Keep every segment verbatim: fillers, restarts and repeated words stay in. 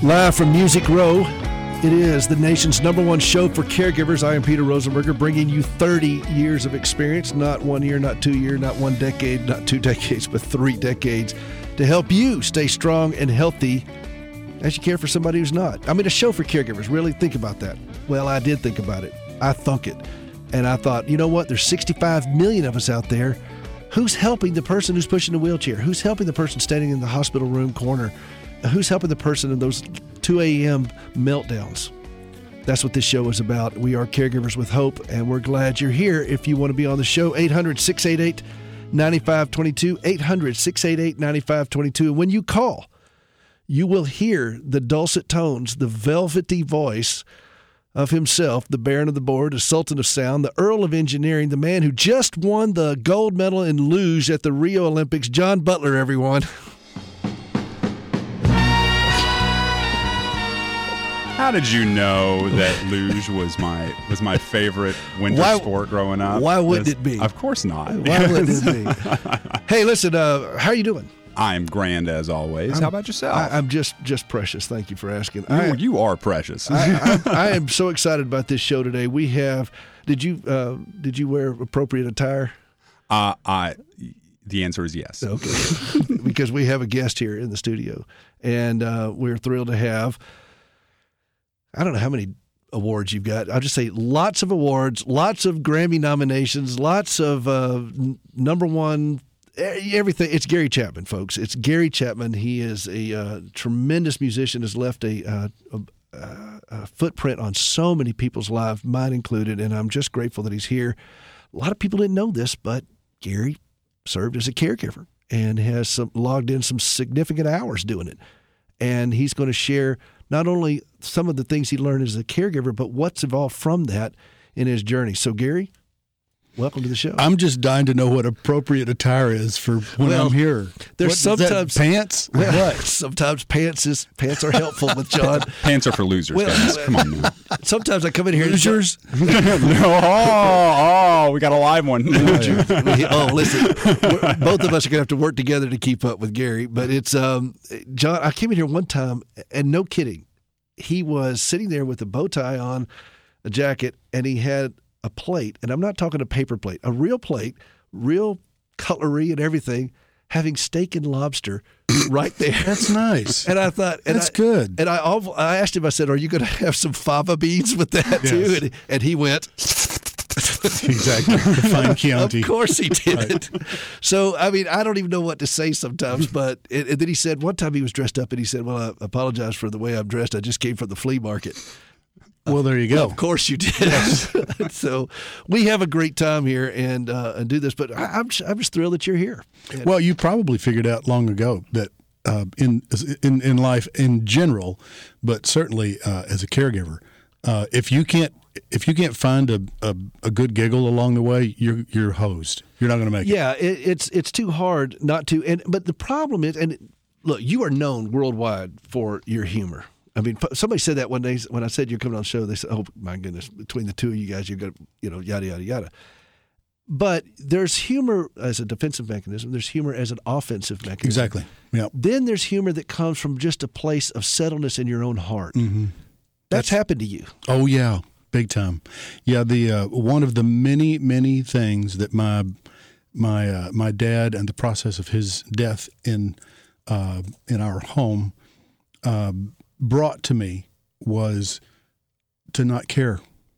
Live from Music Row, it is the nation's number one show for caregivers. I am Peter Rosenberger, bringing you thirty years of experience, not one year, not two years, not one decade, not two decades, but three decades, to help you stay strong and healthy as you care for somebody who's not. I mean, a show for caregivers. Really think about that. Well, I did think about it. I thunk it. And I thought, you know what? There's sixty-five million of us out there. Who's helping the person who's pushing the wheelchair? Who's helping the person standing in the hospital room corner? Who's helping the person in those two a.m. meltdowns? That's what this show is about. We are Caregivers with Hope, and we're glad you're here. If you want to be on the show, eight hundred, six eight eight, nine five two two, eight hundred, six eight eight, nine five two two. When you call, you will hear the dulcet tones, the velvety voice of himself, the Baron of the Board, the Sultan of Sound, the Earl of Engineering, the man who just won the gold medal in luge at the Rio Olympics, John Butler, everyone. How did you know that luge was my was my favorite winter Why- sport growing up? why wouldn't This- it be? Of course not. Why would it be? Hey, listen, uh, how are you doing? I'm grand as always. I'm- How about yourself? I, I'm just just precious. Thank you for asking. you, I, you are precious. I, I, I am so excited about this show today. We have. Did you uh, did you wear appropriate attire? uh, I. The answer is yes. Okay, because we have a guest here in the studio, and uh, we're thrilled to have. I don't know how many awards you've got. I'll just say lots of awards, lots of Grammy nominations, lots of uh, n- number one, e- everything. It's Gary Chapman, folks. It's Gary Chapman. He is a uh, tremendous musician, has left a, uh, a, a footprint on so many people's lives, mine included, and I'm just grateful that he's here. A lot of people didn't know this, but Gary served as a caregiver and has some, logged in some significant hours doing it. And he's going to share not only some of the things he learned as a caregiver, but what's evolved from that in his journey. So, Gary, welcome to the show. I'm just dying to know what appropriate attire is for when Well, I'm here. there's What, is that, sometimes- pants. Well, What? sometimes pants is pants are helpful with John. Pants are for losers, Well, guys. Come on now. Sometimes I come in here and Hoosiers? no, oh, oh, we got a live one. oh, listen, we're, both of us are going to have to work together to keep up with Gary. But it's, um, John, I came in here one time, and no kidding, he was sitting there with a bow tie on, a jacket, and he had a plate, and I'm not talking a paper plate, a real plate, real cutlery and everything, having steak and lobster right there. That's nice. And I thought, and That's I, good. And I, al- I asked him, I said, "Are you going to have some fava beans with that too?" Yes. And, and he went. Exactly. Fine Chianti. Of course he did. So, I mean, I don't even know what to say sometimes. But and, and then he said one time he was dressed up and he said, "Well, I apologize for the way I'm dressed. I just came from the flea market." Well, there you go. Of course you did. So we have a great time here and uh, and do this. But I, I'm just, I'm just thrilled that you're here. And Well, you probably figured out long ago that uh, in in in life in general, but certainly uh, as a caregiver, uh, if you can't if you can't find a, a, a good giggle along the way, you're you're hosed. You're not going to make it. yeah, it, it's it's too hard not to. And but the problem is, and look, you are known worldwide for your humor. I mean, somebody said that one day when I said you're coming on the show. They said, "Oh my goodness, between the two of you guys, you're going to, you know, yada yada yada." But there's humor as a defensive mechanism. There's humor as an offensive mechanism. Exactly. Yeah. Then there's humor that comes from just a place of settledness in your own heart. Mm-hmm. That's, happened to you. Oh yeah, big time. Yeah, the uh, one of the many many things that my my uh, my dad and the process of his death in uh, in our home uh, brought to me was to not care.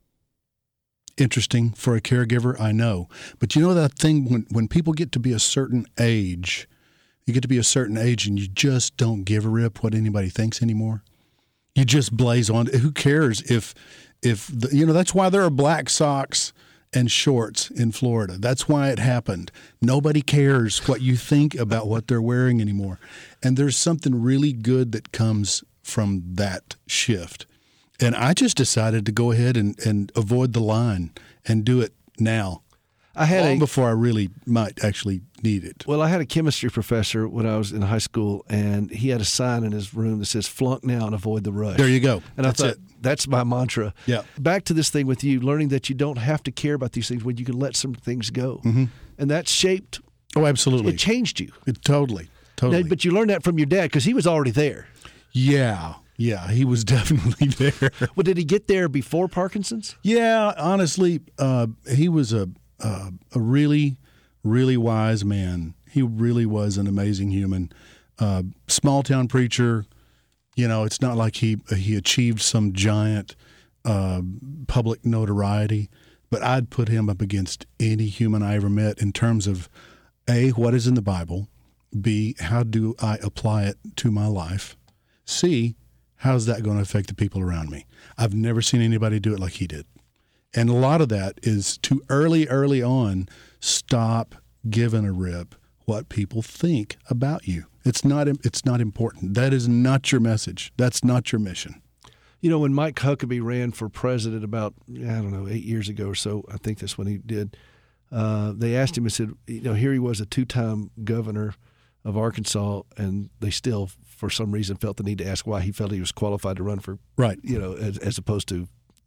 Interesting for a caregiver, I know, but you know that thing when when people get to be a certain age, you get to be a certain age and you just don't give a rip what anybody thinks anymore. You just blaze on. Who cares if, if the, you know, that's why there are black socks and shorts in Florida. That's why it happened. Nobody cares what you think about what they're wearing anymore. And there's something really good that comes from that shift. And I just decided to go ahead and, and avoid the line and do it now. I had long a, before I really might actually need it. Well, I had a chemistry professor when I was in high school, and he had a sign in his room that says "Flunk now and avoid the rush." There you go. And That's I thought, it. that's my mantra. Yeah. Back to this thing with you, learning that you don't have to care about these things when you can let some things go. Mm-hmm. And that shaped, Oh, absolutely. it changed you. It totally, totally. Now, but you learned that from your dad because he was already there. Yeah, Yeah, he was definitely there. Well, did he get there before Parkinson's? Yeah, honestly, uh, he was a uh, a really, really wise man. He really was an amazing human. Uh, small town preacher. You know, it's not like he he achieved some giant uh, public notoriety, but I'd put him up against any human I ever met in terms of A, what is in the Bible, B, how do I apply it to my life, C, how's that going to affect the people around me? I've never seen anybody do it like he did. And a lot of that is too early, early on, stop giving a rip what people think about you. It's not it's not important. That is not your message. That's not your mission. You know, when Mike Huckabee ran for president about, I don't know, eight years ago or so, I think that's when he did, uh, they asked him and said, you know, here he was a two-time governor of Arkansas, and they still, for some reason, felt the need to ask why he felt he was qualified to run for, right. you know, as, as opposed to,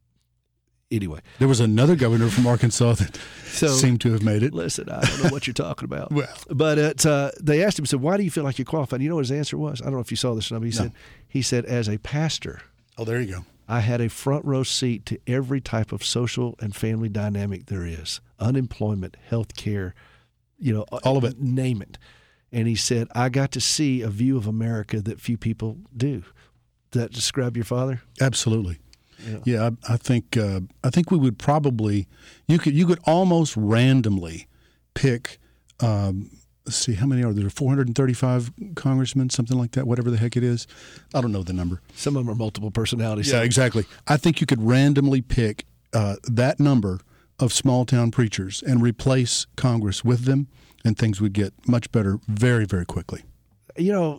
anyway. There was another governor from Arkansas that so, seemed to have made it. Listen, I don't know what you're talking about. Well, but it, uh, they asked him, said, why do you feel like you're qualified? You know what his answer was? I don't know if you saw this or not, but he, no. said, he said, as a pastor, oh, there you go. I had a front row seat to every type of social and family dynamic there is. Unemployment, health care, you know, all of it. Name it. And he said, I got to see a view of America that few people do. Does that describe your father? Absolutely. Yeah, yeah I, I think uh, I think we would probably you could you could almost randomly pick. Um, let's see, how many are there? four hundred thirty-five congressmen, something like that. Whatever the heck it is, I don't know the number. Some of them are multiple personalities. Yeah, exactly. I think you could randomly pick uh, that number of small town preachers and replace Congress with them, and things would get much better very, very quickly. You know,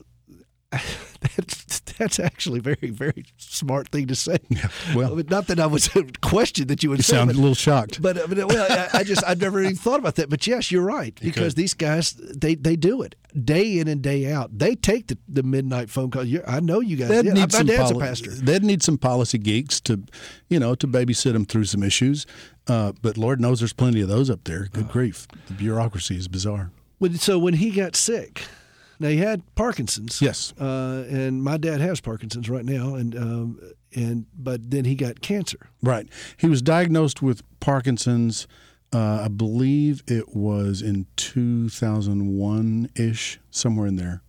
that's, that's actually a very, very smart thing to say. Yeah, well, not that I was question that you would you say. sound but, a little shocked. But, but well, I, I just, I've never even thought about that. But yes, you're right. Because these guys, they, they do it day in and day out. They take the, the midnight phone call. You're, I know you guys. They'd Yeah, need my some dad's poli- a pastor. They'd need some policy geeks to, you know, to babysit them through some issues. Uh, but Lord knows there's plenty of those up there. Good oh. grief. The bureaucracy is bizarre. So when he got sick, now he had Parkinson's. Yes. Uh, and my dad has Parkinson's right now, and um, and but then he got cancer. Right. He was diagnosed with Parkinson's. Uh, I believe it was in two thousand one ish, somewhere in there.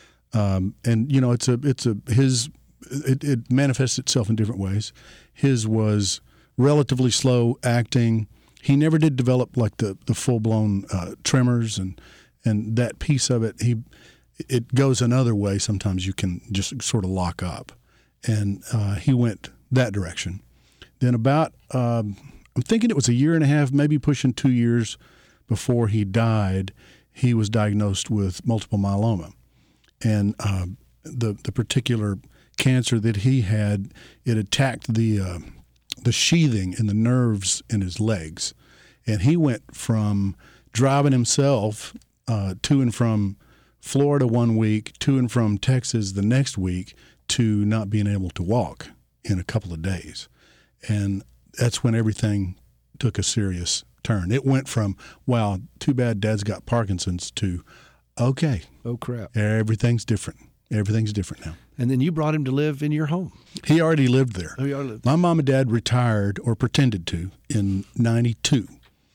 Um, and you know, it's a it's a his it, it manifests itself in different ways. His was relatively slow acting. He never did develop like the the full blown uh, tremors and and that piece of it. He it goes another way. Sometimes you can just sort of lock up, and uh, he went that direction. Then about um, I'm thinking it was a year and a half, maybe pushing two years before he died, he was diagnosed with multiple myeloma, and uh, the the particular cancer that he had, it attacked the uh, the sheathing in the nerves in his legs, and he went from driving himself uh, to and from Florida one week, to and from Texas the next week, to not being able to walk in a couple of days. And that's when everything took a serious turn. It went from, wow, too bad Dad's got Parkinson's, to, okay. Oh, crap. Everything's different. Everything's different now. And then you brought him to live in your home. He already lived there. Oh, he already lived there. My mom and dad retired, or pretended to, in ninety-two.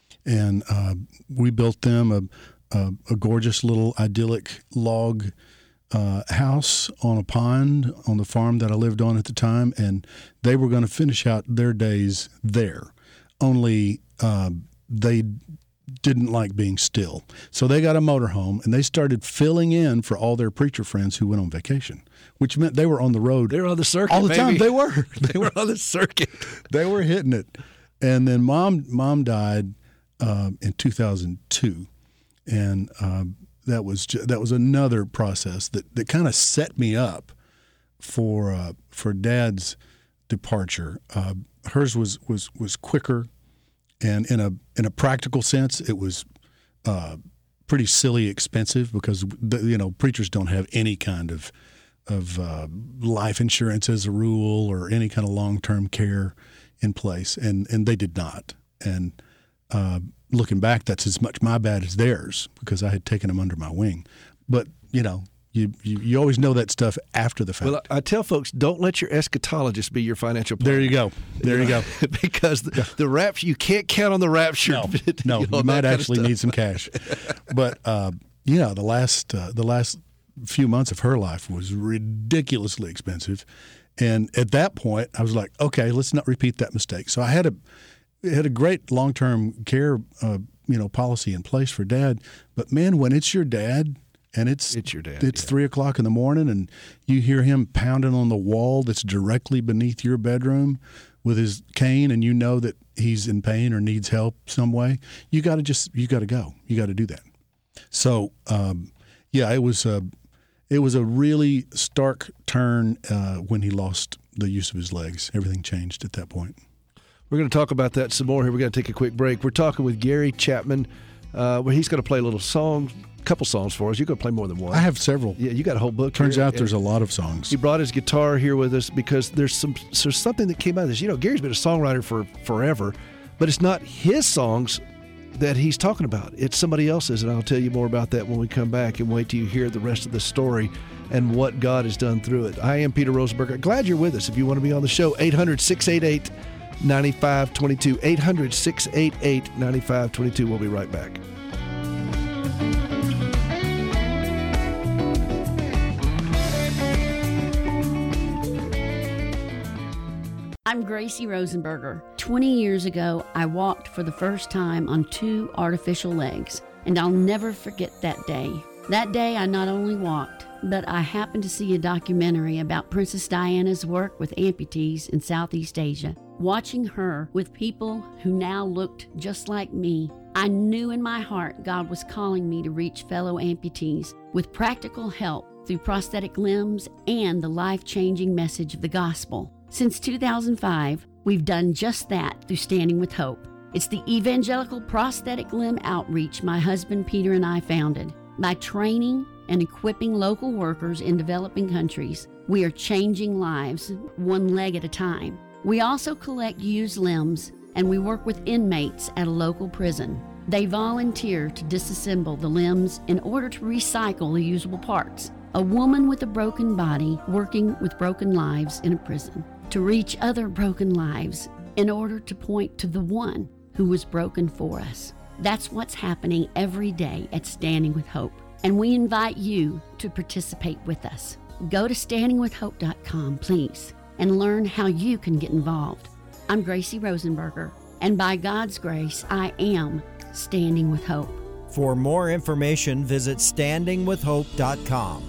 And uh, we built them a A, a gorgeous little idyllic log uh, house on a pond on the farm that I lived on at the time, and they were going to finish out their days there. Only uh, they didn't like being still. So they got a motorhome, and they started filling in for all their preacher friends who went on vacation, which meant they were on the road. They were on the circuit, all the baby. time. They were. They were on the circuit. They were hitting it. And then mom, mom died uh, in two thousand two. And uh, that was ju- that was another process that, that kind of set me up for uh, for Dad's departure. Uh, hers was, was was quicker, and in a in a practical sense, it was uh, pretty silly expensive, because the, you know preachers don't have any kind of of uh, life insurance as a rule, or any kind of long term care in place, and and they did not. And uh, looking back, that's as much my bad as theirs, because I had taken them under my wing. But, you know, You, you you always know that stuff after the fact. Well, I tell folks, don't let your eschatologist be your financial planner. There you go. There you go. Because the, the rapture, you can't count on the rapture. No, no, you, know, you might actually need some cash. But uh, yeah, the last uh, the last few months of her life was ridiculously expensive, and at that point, I was like, okay, let's not repeat that mistake. So I had a had a great long term care uh, you know policy in place for Dad. But man, when it's your dad. And it's it's your dad. It's yeah. three o'clock in the morning, and you hear him pounding on the wall that's directly beneath your bedroom with his cane, and you know that he's in pain or needs help some way. You got to just you got to go. You got to do that. So um, yeah, it was a it was a really stark turn uh, when he lost the use of his legs. Everything changed at that point. We're going to talk about that some more here. We're going to take a quick break. We're talking with Gary Chapman, uh, where he's going to play a little song. Couple songs for us. You're going to play more than one. I have several. Yeah, you got a whole book. Turns here. out there's a lot of songs. He brought his guitar here with us because there's some there's something that came out of this. You know, Gary's been a songwriter for forever, but it's not his songs that he's talking about. It's somebody else's, and I'll tell you more about that when we come back, and wait till you hear the rest of the story and what God has done through it. I am Peter Rosenberger. Glad you're with us. If you want to be on the show, eight hundred, six eight eight, nine five two two, eight hundred, six eight eight, nine five two two. We'll be right back. I'm Gracie Rosenberger. twenty years ago, I walked for the first time on two artificial legs, and I'll never forget that day. That day, I not only walked, but I happened to see a documentary about Princess Diana's work with amputees in Southeast Asia. Watching her with people who now looked just like me, I knew in my heart God was calling me to reach fellow amputees with practical help through prosthetic limbs and the life-changing message of the gospel. Since two thousand five, we've done just that through Standing with Hope. It's the Evangelical Prosthetic Limb Outreach my husband Peter and I founded. By training and equipping local workers in developing countries, we are changing lives one leg at a time. We also collect used limbs, and we work with inmates at a local prison. They volunteer to disassemble the limbs in order to recycle the usable parts. A woman with a broken body working with broken lives in a prison to reach other broken lives in order to point to the one who was broken for us. That's what's happening every day at Standing with Hope, and we invite you to participate with us. Go to standing with hope dot com, please, and learn how you can get involved. I'm Gracie Rosenberger, and by God's grace, I am Standing with Hope. For more information, visit standing with hope dot com.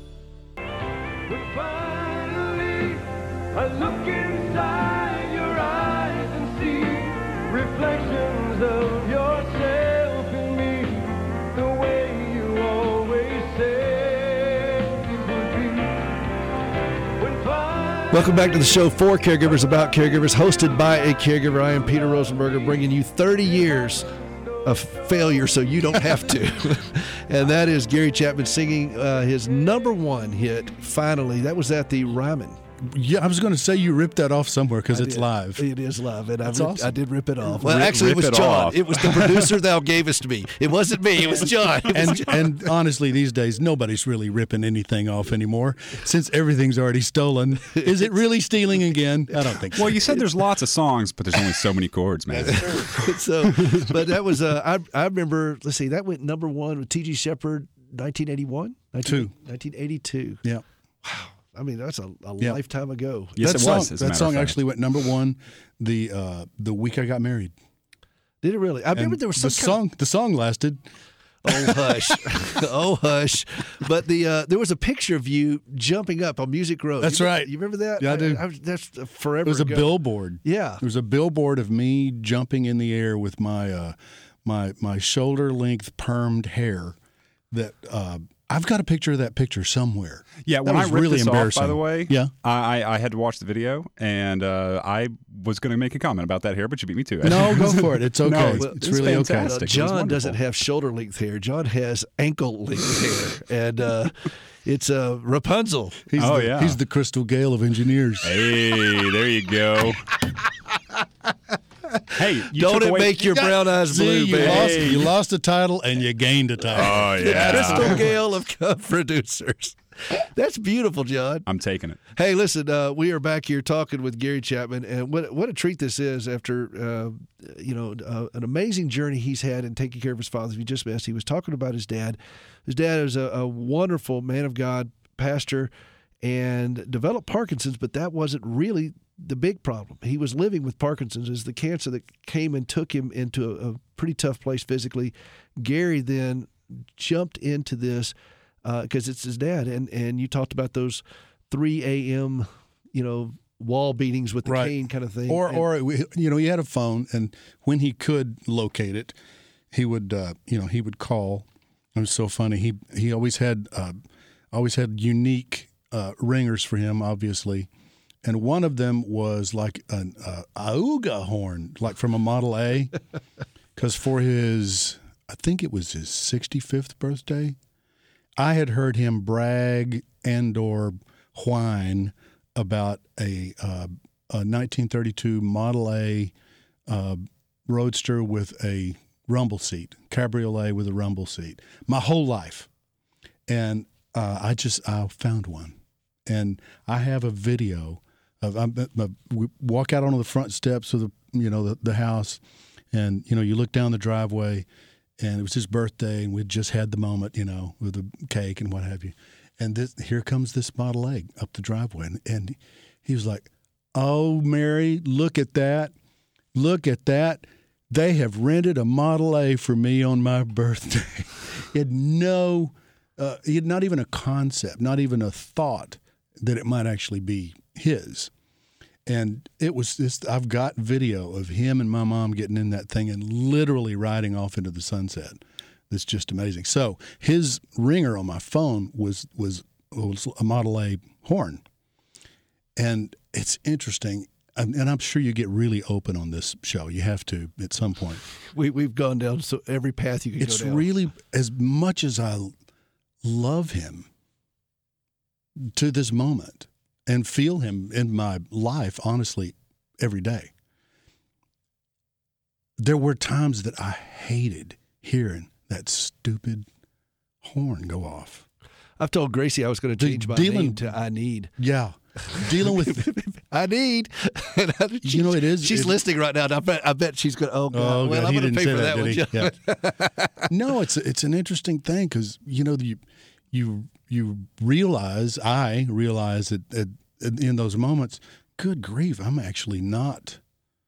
I look inside your eyes and see reflections of yourself in me, the way you always said it would be. When finally Welcome back to the show for Caregivers About Caregivers, hosted by a caregiver. I am Peter Rosenberger, bringing you thirty years of failure so you don't have to. And that is Gary Chapman singing uh, his number one hit, Finally. That was at the Ryman. Yeah, I was going to say you ripped that off somewhere because I it's did. live. It is live, and I, That's ripped, awesome. I did rip it off. Well, Rip- actually, it rip was it John. off. It was the producer that gave us to me. It wasn't me. It was John. It was And John. and honestly, these days nobody's really ripping anything off anymore since everything's already stolen. Is it really stealing again? I don't think so. Well, you said there's lots of songs, but there's only so many chords, man. So, but that was uh, I. I remember. Let's see, that went number one with T G Shepherd, nineteen eighty-one, Two. nineteen eighty-two. Yeah. I mean, that's a, a Yeah. lifetime ago. Yes, that it song, was, as a that matter song of fact. actually went number one the uh, the week I got married. Did it really? I remember And there was some the kind song. The song lasted. Of, oh hush, oh hush. But the uh, there was a picture of you jumping up on Music Road. That's You remember- right. You remember that? Yeah, I do. I, that's forever. It was a ago. billboard. Yeah. There was a billboard of me jumping in the air with my uh, my my shoulder length permed hair. That uh, I've got a picture of that picture somewhere. Yeah, That when I was ripped really this embarrassing. off, by the way, Yeah. I, I, I had to watch the video, and uh, I was going to make a comment about that hair, but you beat me to it. No, go for it. It's okay. No, it's it's- it's it's really okay. fantastic. Uh, It was John doesn't wonderful. have shoulder length hair. John has ankle length hair, and uh, it's uh, Rapunzel. He's Oh, the, yeah. He's the Crystal Gale of engineers. Hey, there you go. Hey, hey, you Don't took it away- make your got- brown eyes See, blue, you baby? lost, you lost a title and you gained a title. Oh The yeah, Crystal Gale of Cup producers. That's beautiful, John. I'm taking it. Hey, listen, uh, we are back here talking with Gary Chapman, and what what a treat this is after uh, you know uh, an amazing journey he's had in taking care of his father. If you just missed, he was talking about his dad. His dad is a, a wonderful man of God, pastor, and developed Parkinson's, but that wasn't really the big problem. He was living with Parkinson's as the cancer that came and took him into a, a pretty tough place physically. Gary then jumped into this because uh, it's his dad, and and you talked about those three a.m. you know wall beatings with the Right. cane kind of thing, Or, and, or you know, he had a phone, and when he could locate it, he would, uh, you know, he would call. It was so funny. He he always had uh, always had unique uh, ringers for him, obviously, and one of them was like an uh, auga horn, like from a Model A, because for his, I think it was his sixty-fifth birthday, I had heard him brag and or whine about a, uh, a nineteen thirty-two Model A uh, Roadster with a rumble seat, cabriolet with a rumble seat, my whole life. And uh, I just I found one, and I have a video of I, I, we walk out onto the front steps of the you know the, the house, and you know you look down the driveway, and it was his birthday, and we'd just had the moment, you know, with the cake and what have you. And this, here comes this Model A up the driveway. And, and he was like, oh, Mary, look at that. Look at that. They have rented a Model A for me on my birthday. He had no, uh, he had not even a concept, not even a thought that it might actually be his. And it was this, I've got video of him and my mom getting in that thing and literally riding off into the sunset. That's just amazing. So his ringer on my phone was, was, was a Model A horn. And it's interesting. And I'm sure you get really open on this show. You have to at some point. we we've gone down so every path you can It's go down. really, as much as I love him to this moment and feel him in my life, honestly, every day, there were times that I hated hearing that stupid horn go off. I've told Gracie I was going to De- change my dealing- name to I Need. Yeah. Dealing with, I need. you know, it is. She's it, listening right now. And I bet. I bet she's going. Oh, God. Oh, well, God, I'm he going to didn't pay say for that, that, one. did he? Yeah. No, it's it's an interesting thing because you know you you you realize I realize that at, at, in those moments, good grief, I'm actually not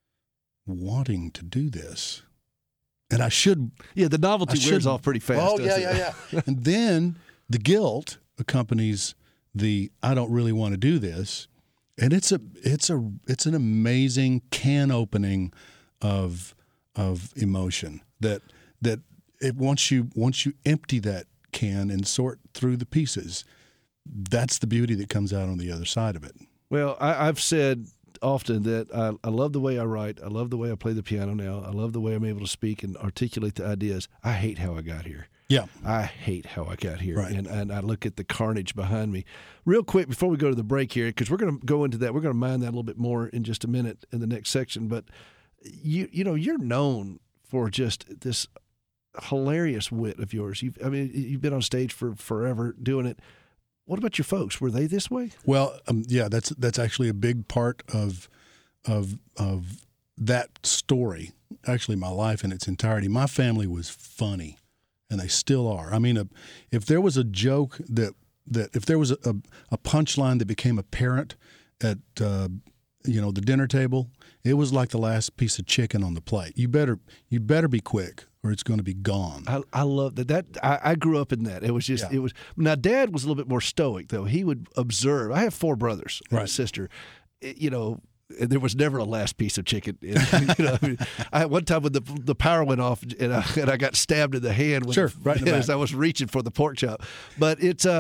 wanting to do this, and I should. Yeah, the novelty I wears should- off pretty fast. Oh yeah, doesn't yeah, it? yeah. And then the guilt accompanies the I don't really want to do this, and it's a it's a it's an amazing can opening of of emotion that that it once you once you empty that can and sort through the pieces, that's the beauty that comes out on the other side of it. Well, I, I've said often that I, I love the way I write. I love the way I play the piano now. I love the way I'm able to speak and articulate the ideas. I hate how I got here. Yeah. I hate how I got here. Right. And, and I look at the carnage behind me. Real quick, before we go to the break here, because we're going to go into that. We're going to mine that a little bit more in just a minute in the next section. But, you you know, you're known for just this hilarious wit of yours. You've, I mean, you've been on stage for forever doing it. What about your folks? Were they this way? Well, um, yeah, that's that's actually a big part of of of that story. Actually, my life in its entirety. My family was funny, and they still are. I mean, a, if there was a joke that that if there was a, a, a punchline that became apparent at uh, you know the dinner table, it was like the last piece of chicken on the plate. You better you better be quick, or it's going to be gone. I, I love that. That I, I grew up in that. It was just Yeah. it was. Now, Dad was a little bit more stoic, though. He would observe. I have four brothers and a Right. sister. It- you know, there was never a last piece of chicken. And, you know, I mean, I one time when the the power went off and I, and I got stabbed in the hand with Sure, the- right in the as back. I was reaching for the pork chop. But it's uh,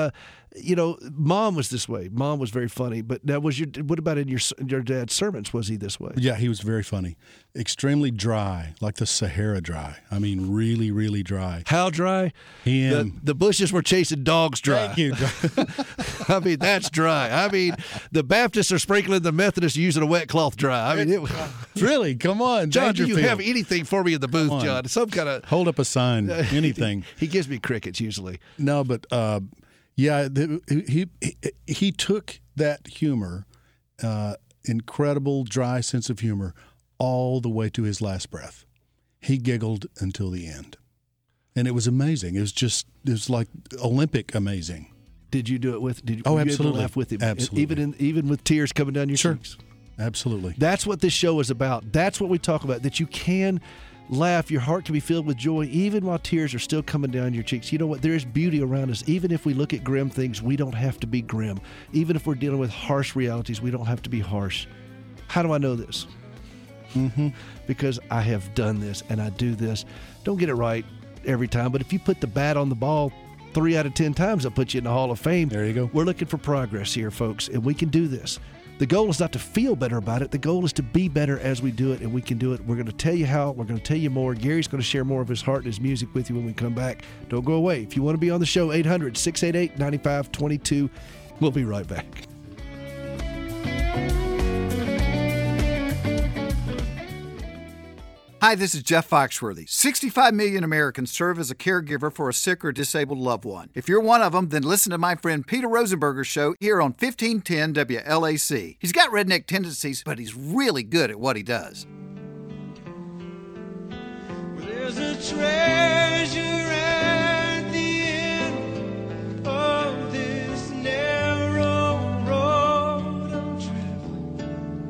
you know, Mom was this way. Mom was very funny. But now, was your what about in your your dad's sermons? Was he this way? Yeah, he was very funny. Extremely dry, like the Sahara dry. I mean, really, really dry. How dry? Him. The, the bushes were chasing dogs dry. Thank you. I mean, that's dry. I mean, the Baptists are sprinkling the Methodists using a wet cloth dry. I mean, it was. Really? Come on, John, do you Dangerfield. have anything for me in the booth, John? Some kind of. Hold up a sign, anything. He gives me crickets usually. No, but uh, yeah, the, he, he he took that humor, uh, incredible dry sense of humor, all the way to his last breath. He giggled until the end, and it was amazing. It was just it was like Olympic amazing. Did you do it with? Did you, Oh, were you able to absolutely. laugh with him? Absolutely. Even in, even with tears coming down your Sure. cheeks. Absolutely. That's what this show is about. That's what we talk about. That you can laugh. Your heart can be filled with joy even while tears are still coming down your cheeks. You know what? There is beauty around us. Even if we look at grim things, we don't have to be grim. Even if we're dealing with harsh realities, we don't have to be harsh. How do I know this? Mm-hmm. Because I have done this and I do this. Don't get it right every time, but if you put the bat on the ball three out of ten times, I'll put you in the Hall of Fame. There you go. We're looking for progress here, folks, and we can do this. The goal is not to feel better about it. The goal is to be better as we do it, and we can do it. We're going to tell you how. We're going to tell you more. Gary's going to share more of his heart and his music with you when we come back. Don't go away. If you want to be on the show, eight hundred, six eight eight, nine five two two. We'll be right back. Hi, this is Jeff Foxworthy. sixty-five million Americans serve as a caregiver for a sick or disabled loved one. If you're one of them, then listen to my friend Peter Rosenberger's show here on fifteen ten W L A C. He's got redneck tendencies, but he's really good at what he does. There's a treasure at the end of this narrow road I'm traveling,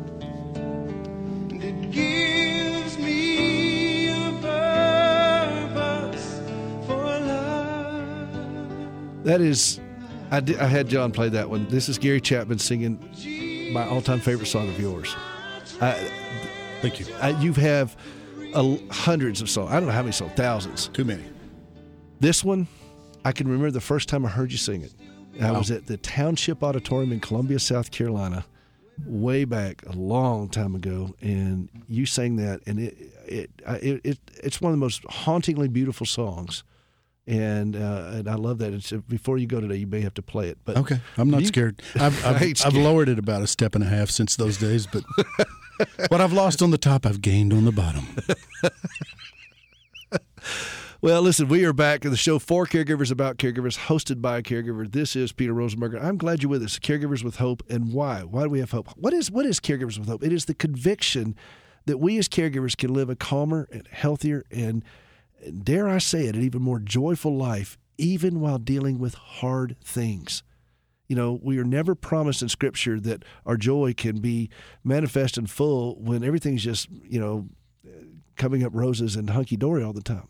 and it gives me a purpose for life. That is, I, did, I had John play that one. This is Gary Chapman singing my all-time favorite song of yours. I, Thank you. I, you have uh, hundreds of songs. I don't know how many songs, thousands. Too many. This one, I can remember the first time I heard you sing it. I Wow. was at the Township Auditorium in Columbia, South Carolina, way back a long time ago, and you sang that, and it it it, it it's one of the most hauntingly beautiful songs. And uh, and I love that. It's, before you go today, you may have to play it. But Okay, I'm not you- scared. I've, I I've, ain't I've scared. lowered it about a step and a half since those days, but what I've lost on the top, I've gained on the bottom. Well, listen, we are back in the show for caregivers, about caregivers, hosted by a caregiver. This is Peter Rosenberger. I'm glad you're with us. Caregivers with Hope, and why? Why do we have hope? What is what is Caregivers with Hope? It is the conviction that we as caregivers can live a calmer and healthier and, dare I say it, an even more joyful life, even while dealing with hard things. You know, we are never promised in Scripture that our joy can be manifest and full when everything's just, you know, coming up roses and hunky-dory all the time.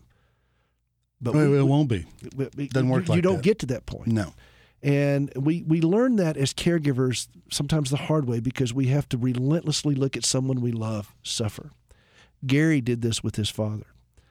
But Well, we- it won't be. we- we- Doesn't work you, like you don't that. get to that point. No. And we, we learn that as caregivers sometimes the hard way because we have to relentlessly look at someone we love suffer. Gary did this with his father.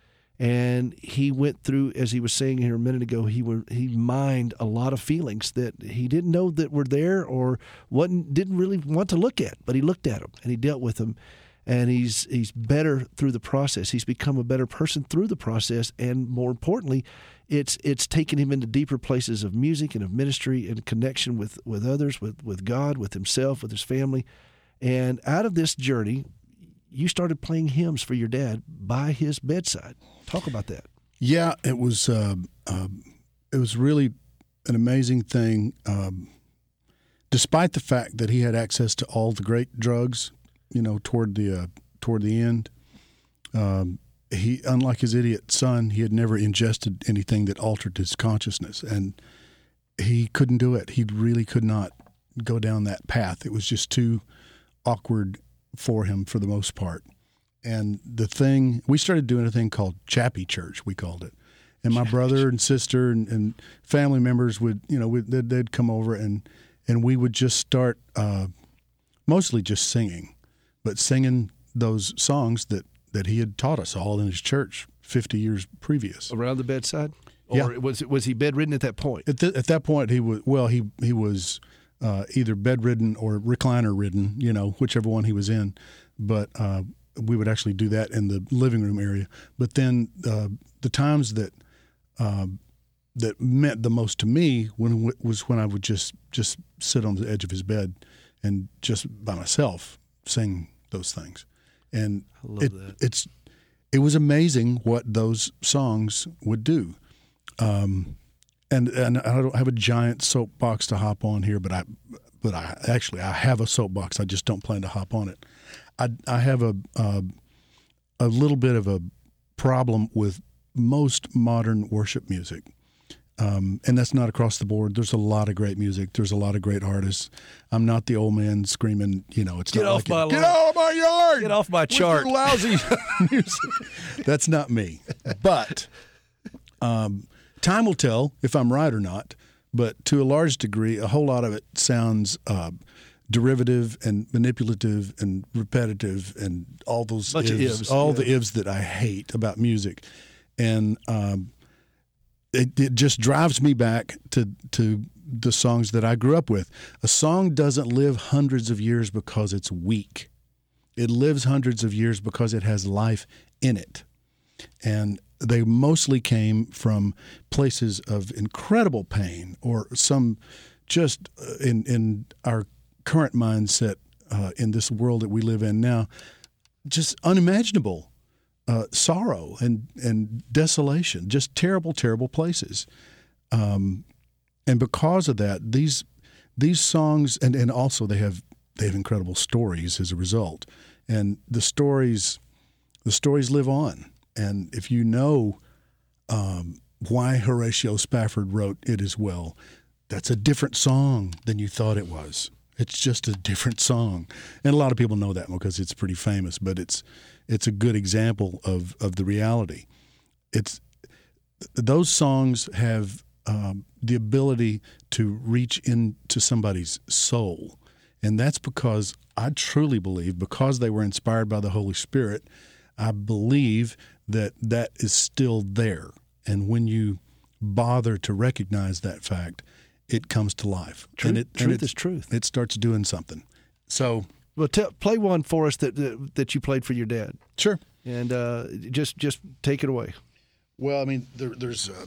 And he went through, as he was saying here a minute ago, he were, he mined a lot of feelings that he didn't know that were there or wasn't, didn't really want to look at, but he looked at them and he dealt with them. And he's he's better through the process. He's become a better person through the process, and more importantly, it's it's taken him into deeper places of music and of ministry and connection with, with others, with, with God, with himself, with his family. And out of this journey, you started playing hymns for your dad by his bedside. Talk about that. Yeah, it was. Uh, uh, it was really an amazing thing. Um, despite the fact that he had access to all the great drugs, you know, toward the uh, toward the end, um, he, unlike his idiot son, he had never ingested anything that altered his consciousness, and he couldn't do it. He really could not go down that path. It was just too awkward for him for the most part. And the thing, we started doing a thing called Chappie Church, we called it. And my brother and sister and, and family members would, you know, would, they'd, they'd come over and, and we would just start uh, mostly just singing, but singing those songs that, that he had taught us all in his church fifty years previous. Around the bedside? Or Yeah. was was he bedridden at that point? At, th- at that point, he was well. He he was uh, either bedridden or recliner ridden. You know, whichever one he was in. But uh, we would actually do that in the living room area. But then uh, the times that uh, that meant the most to me when was when I would just just sit on the edge of his bed and just by myself sing those things. And I love it, that. it's it was amazing what those songs would do. Um, and and I don't have a giant soapbox to hop on here, but I but I actually I have a soapbox. I just don't plan to hop on it. I I have a uh, a little bit of a problem with most modern worship music. Um, and that's not across the board. There's a lot of great music. There's a lot of great artists. I'm not the old man screaming, you know, it's Get not off like my it, get lawn. out of my yard. Get off my with chart. your lousy music. That's not me. But um, time will tell if I'm right or not. But to a large degree, a whole lot of it sounds uh, derivative and manipulative and repetitive and all those Bunch of ifs, ifs, all yeah. the ifs that I hate about music. And um, it, it just drives me back to to the songs that I grew up with. A song doesn't live hundreds of years because it's weak. It lives hundreds of years because it has life in it. And they mostly came from places of incredible pain or some just uh, in, in our current mindset uh, in this world that we live in now, just unimaginable. Uh, sorrow and, and desolation, just terrible, terrible places. Um, and because of that, these these songs, and, and also they have they have incredible stories as a result. And the stories the stories live on. And if you know um, why Horatio Spafford wrote It Is Well, that's a different song than you thought it was. It's just a different song. And a lot of people know that because it's pretty famous, but it's it's a good example of, of the reality. It's those songs have um, the ability to reach into somebody's soul. And that's because I truly believe, because they were inspired by the Holy Spirit, I believe that that is still there. And when you bother to recognize that fact, it comes to life. Truth, and it, truth and it, is truth. It starts doing something. So, Well, tell, play one for us that, that that you played for your dad, sure. and uh, just just take it away. Well, I mean, there, there's uh,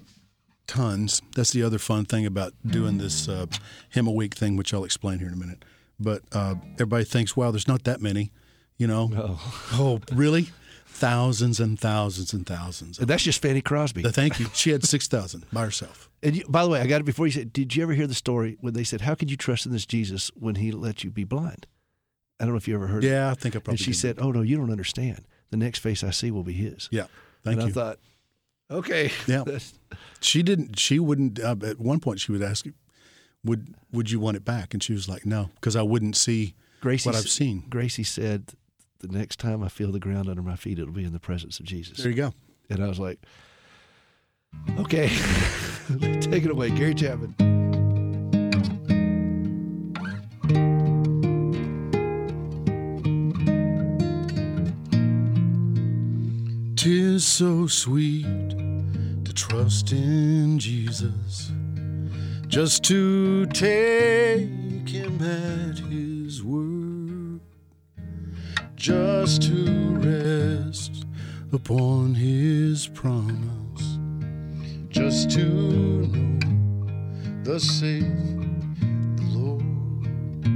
tons. That's the other fun thing about doing this uh, hymn a week thing, which I'll explain here in a minute. But uh, everybody thinks, wow, there's not that many, you know? Oh, Oh, really? Thousands and thousands and thousands. and that's just Fanny Crosby. Thank you. She had six thousand by herself. And you, by the way, I got it before you said. Did you ever hear the story when they said, "How could you trust in this Jesus when He let you be blind?" I don't know if you ever heard. Yeah, I think I it. probably And she did. said, "Oh no, you don't understand. The next face I see will be His." Yeah, thank and you. I thought, okay, Yeah. that's- She didn't. She wouldn't. Uh, at one point, she would ask, "Would Would you want it back?" And she was like, "No," because I wouldn't see Gracie what I've s- seen. Gracie said, "The next time I feel the ground under my feet, it'll be in the presence of Jesus." There you go. And I was like, okay, take it away, Gary Chapman. Tis so sweet to trust in Jesus, just to take Him at His word, just to rest upon His promise, just to know thus saith the Lord.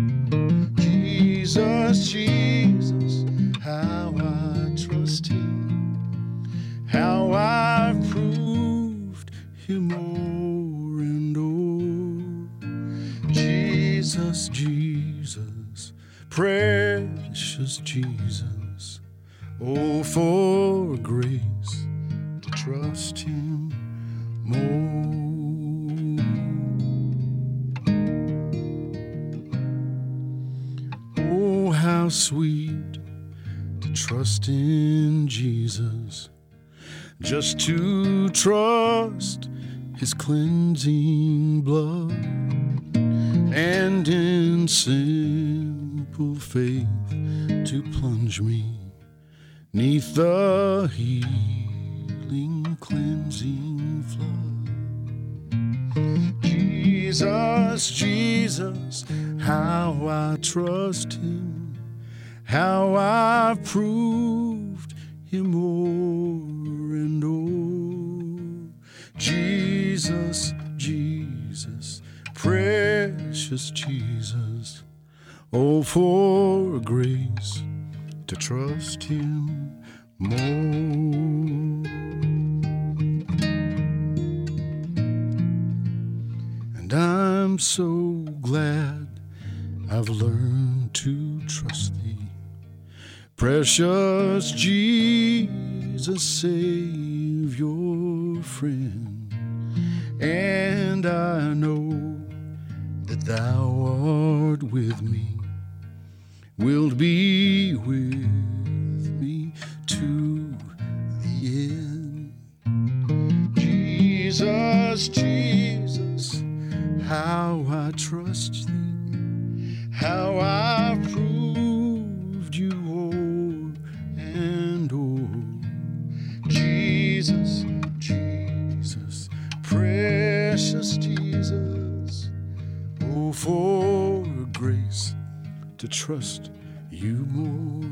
Jesus, Jesus, how I trust Him, how I've proved Him o'er and o'er. Jesus, Jesus, precious Jesus, oh, for grace to trust Him more. Oh, how sweet to trust in Jesus, just to trust His cleansing blood, and in simple faith to plunge me neath the healing cleansing flood. Jesus, Jesus, how I trust him, how I've proved him o'er and o'er. Jesus, Jesus, precious Jesus, oh, for grace to trust him more. And I'm so glad I've learned to trust thee, precious Jesus, Savior, friend. And I know that thou art with me, wilt be with me to the end. Jesus, Jesus, how I trust thee, how I've proved you o'er and o'er. Jesus, Jesus, precious Jesus, oh, for grace to trust you more.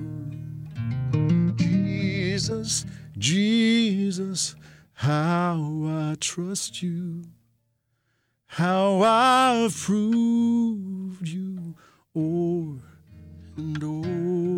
Jesus, Jesus, how I trust you, how I've proved you o'er and o'er.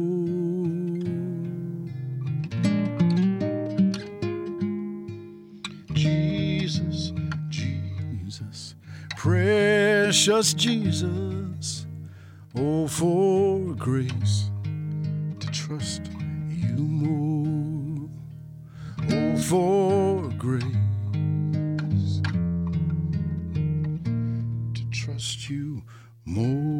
Jesus, Jesus, precious Jesus, oh, for grace to trust you more, oh, for grace to trust you more.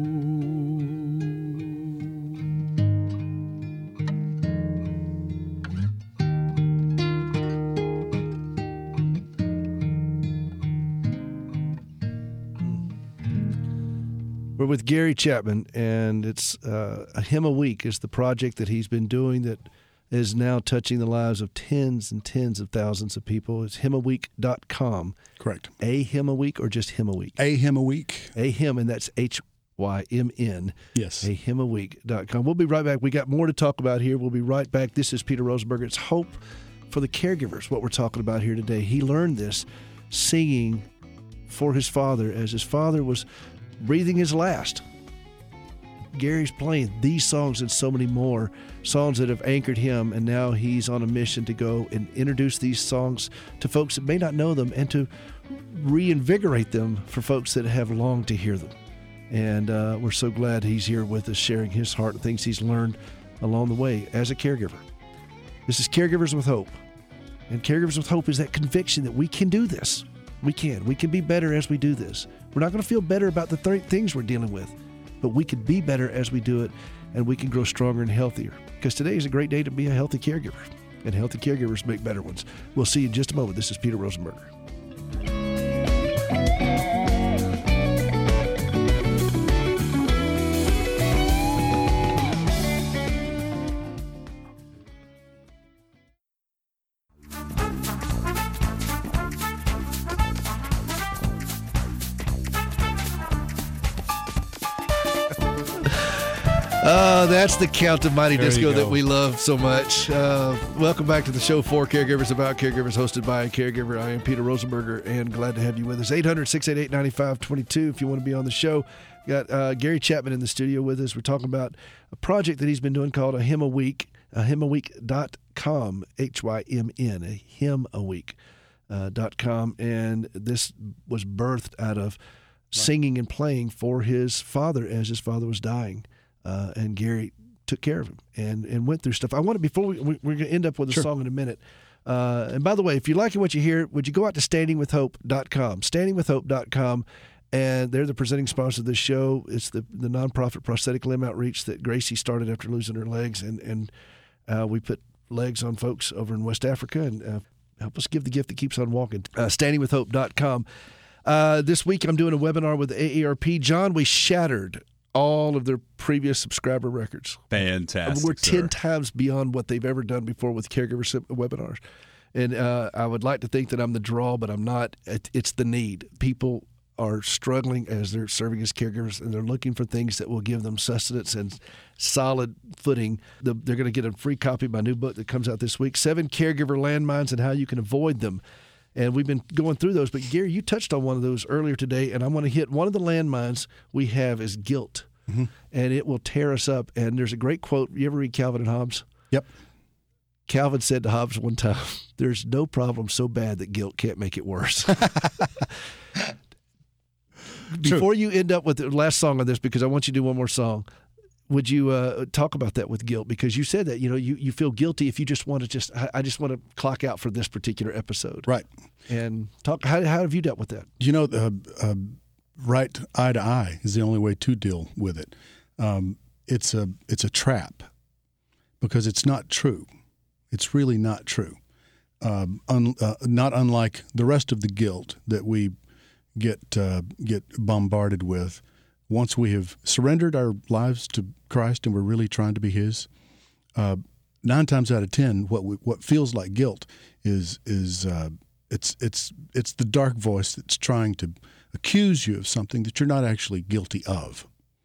We're with Gary Chapman, and it's uh, a Hymn a Week is the project that he's been doing that is now touching the lives of tens and tens of thousands of people. It's hymn a week dot com. Correct. A Hymn a Week or just Hymn a Week? A Hymn a Week. A Hymn, and that's H Y M N. Yes. A hymn a week dot com. We'll be right back. We got more to talk about here. We'll be right back. This is Peter Rosenberger. It's hope for the caregivers, what we're talking about here today. He learned this singing for his father as his father was breathing his last. Gary's playing these songs and so many more, songs that have anchored him, and now he's on a mission to go and introduce these songs to folks that may not know them and to reinvigorate them for folks that have longed to hear them. And uh, we're so glad he's here with us, sharing his heart and things he's learned along the way as a caregiver. This is Caregivers with Hope. And Caregivers with Hope is that conviction that we can do this. We can. We can be better as we do this. We're not going to feel better about the th- things we're dealing with, but we can be better as we do it, and we can grow stronger and healthier. Because today is a great day to be a healthy caregiver, and healthy caregivers make better ones. We'll see you in just a moment. This is Peter Rosenberger. Uh, that's the Count of Mighty There you Disco that go. we love so much. Uh, welcome back to the show for Caregivers About Caregivers, hosted by a caregiver. I am Peter Rosenberger, and glad to have you with us. eight hundred, six eight eight, nine five two two if you want to be on the show. We got uh, Gary Chapman in the studio with us. We're talking about a project that he's been doing called A Hymn a Week, a hymn a week dot com, H Y M N, a hymn a week dot com. And this was birthed out of singing and playing for his father as his father was dying. Uh, and Gary took care of him and, and went through stuff. I want to, before we, we we're going to end up with a Sure. song in a minute. Uh, and by the way, if you're liking what you hear, would you go out to standing with hope dot com, standing with hope dot com, and they're the presenting sponsor of this show. It's the, the nonprofit prosthetic limb outreach that Gracie started after losing her legs, and, and uh, we put legs on folks over in West Africa and uh, help us give the gift that keeps on walking. Uh, standing with hope dot com. Uh, this week I'm doing a webinar with A A R P. John, we shattered all of their previous subscriber records. Fantastic. We're ten sir. times beyond what they've ever done before with caregiver sim- webinars. And uh, I would like to think that I'm the draw, but I'm not. It, it's the need. People are struggling as they're serving as caregivers, and they're looking for things that will give them sustenance and solid footing. The, they're going to get a free copy of my new book that comes out this week, Seven Caregiver Landmines and How You Can Avoid Them. And we've been going through those. But, Gary, you touched on one of those earlier today, and I want to hit one of the landmines we have is guilt. Mm-hmm. And it will tear us up. And there's a great quote. You ever read Calvin and Hobbes? Yep. Calvin said to Hobbes one time, there's no problem so bad that guilt can't make it worse. Before you end up with the last song on this, because I want you to do one more song, would you uh, talk about that with guilt? Because you said that, you know, you, you feel guilty if you just want to just, I, I just want to clock out for this particular episode. Right. And talk, how, how have you dealt with that? You know, uh, uh, right eye to eye is the only way to deal with it. Um, it's a it's a trap because it's not true. It's really not true. Um, un, uh, not unlike the rest of the guilt that we get uh, get bombarded with. Once we have surrendered our lives to Christ and we're really trying to be His, uh, nine times out of ten, what we, what feels like guilt is is uh, it's it's it's the dark voice that's trying to accuse you of something that you're not actually guilty of.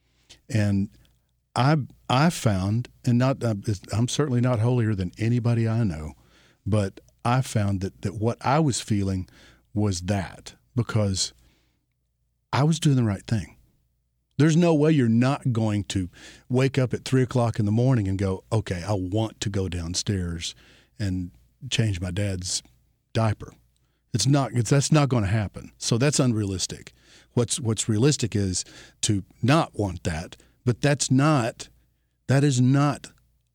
And I I found, and not uh, I'm certainly not holier than anybody I know, but I found that that what I was feeling was that because I was doing the right thing. There's no way you're not going to wake up at three o'clock in the morning and go, okay, I want to go downstairs and change my dad's diaper. It's not. It's, that's not going to happen. So that's unrealistic. What's What's realistic is to not want that, but that's not. That is not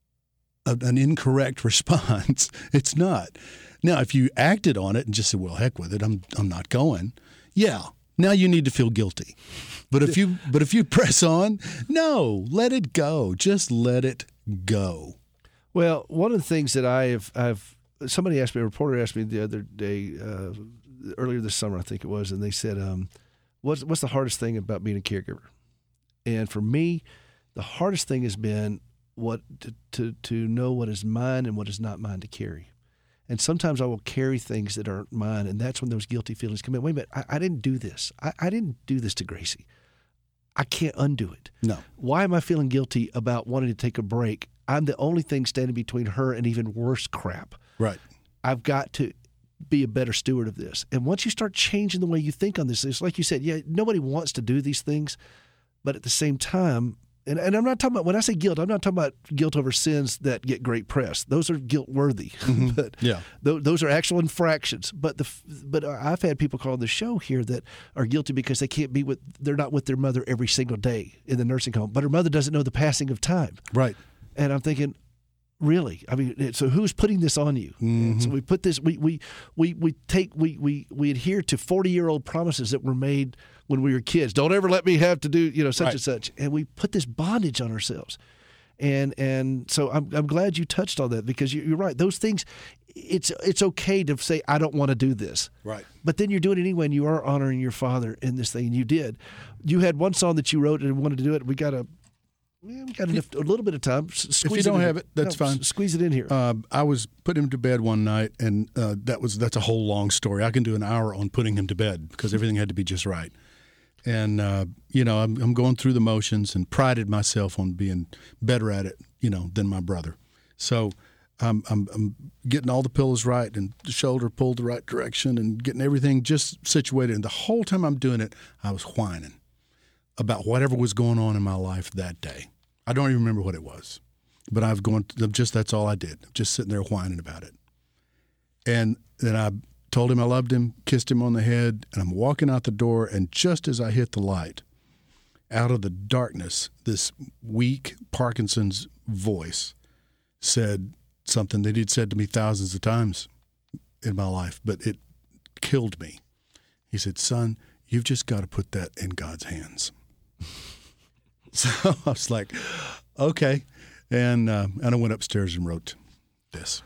a, an incorrect response. It's not. Now, if you acted on it and just said, "Well, heck with it, I'm I'm not going," yeah. Now you need to feel guilty. But if you but if you press on, no, let it go. Just let it go. Well, one of the things that I have I've somebody asked me, a reporter asked me the other day, uh, earlier this summer, I think it was, and they said, um, what's what's the hardest thing about being a caregiver? And for me, the hardest thing has been what to to, to know what is mine and what is not mine to carry. And sometimes I will carry things that aren't mine, and that's when those guilty feelings come in. Wait a minute, I, I didn't do this. I, I didn't do this to Gracie. I can't undo it. No. Why am I feeling guilty about wanting to take a break? I'm the only thing standing between her and even worse crap. Right. I've got to be a better steward of this. And once you start changing the way you think on this, it's like you said, yeah, nobody wants to do these things, but at the same time, And, and I'm not talking about, when I say guilt, I'm not talking about guilt over sins that get great press. Those are guilt worthy. Mm-hmm. but yeah. th- those are actual infractions. But the but I've had people call on the show here that are guilty because they can't be with, they're not with their mother every single day in the nursing home. But her mother doesn't know the passing of time. Right. And I'm thinking, really? I mean, so who's putting this on you? Mm-hmm. So we put this, we we we we take, we we we adhere to forty-year-old promises that were made when we were kids. Don't ever let me have to do, you know, such right. and such. And we put this bondage on ourselves. And and so I'm I'm glad you touched on that because you're right. Those things, it's it's okay to say, I don't want to do this. Right. But then you're doing it anyway, and you are honoring your father in this thing, and you did. You had one song that you wrote and wanted to do it. We got a, we got enough, a little bit of time. Squeeze if you don't it have it, that's no, fine. Squeeze it in here. Uh, I was putting him to bed one night, and uh, that was that's a whole long story. I can do an hour on putting him to bed because everything had to be just right. And, uh, you know, I'm, I'm going through the motions and prided myself on being better at it, you know, than my brother. So I'm, I'm, I'm getting all the pillows right and the shoulder pulled the right direction and getting everything just situated. And the whole time I'm doing it, I was whining about whatever was going on in my life that day. I don't even remember what it was, but I've gone just that's all I did. Just sitting there whining about it. And then I told him I loved him, kissed him on the head, and I'm walking out the door, and just as I hit the light, out of the darkness, this weak Parkinson's voice said something that he'd said to me thousands of times in my life, but it killed me. He said, son, you've just got to put that in God's hands. So I was like, okay. And, uh, and I went upstairs and wrote this.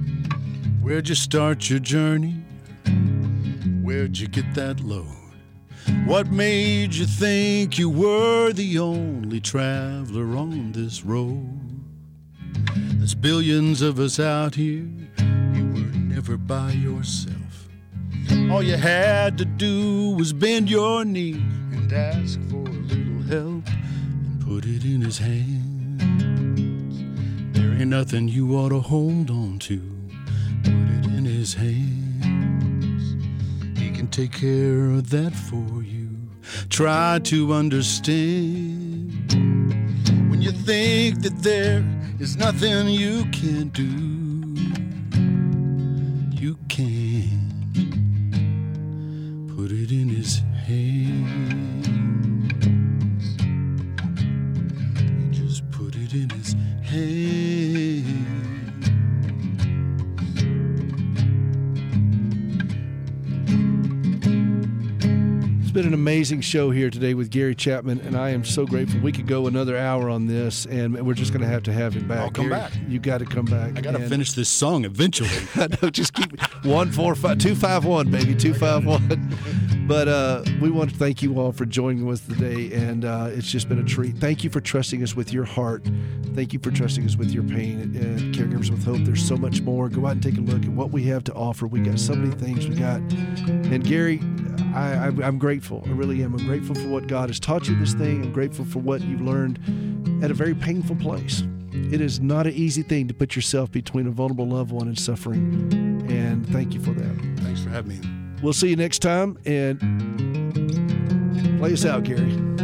Where'd you start your journey? Where'd you get that load? What made you think you were the only traveler on this road? There's billions of us out here. You were never by yourself. All you had to do was bend your knee and ask for a little help and put it in his hands. There ain't nothing you ought to hold on to. Put it in his hands. He can take care of that for you. Try to understand. When you think that there is nothing you can do, you can. Put it in his hands. You just put it in his hands. It's been an amazing show here today with Gary Chapman, and I am so grateful. We could go another hour on this, and we're just going to have to have him back. I'll come Gary, back. You got to come back. I got to And- finish this song eventually. I know, just keep one four five two five one, baby, two five one. But uh, we want to thank you all for joining us today, and uh, it's just been a treat. Thank you for trusting us with your heart. Thank you for trusting us with your pain. And Caregivers with Hope, there's so much more. Go out and take a look at what we have to offer. We got so many things. We got, and Gary, I, I, I'm grateful. I really am. I'm grateful for what God has taught you this thing. I'm grateful for what you've learned at a very painful place. It is not an easy thing to put yourself between a vulnerable loved one and suffering. And thank you for that. Thanks for having me. We'll see you next time, and play us out, Gary.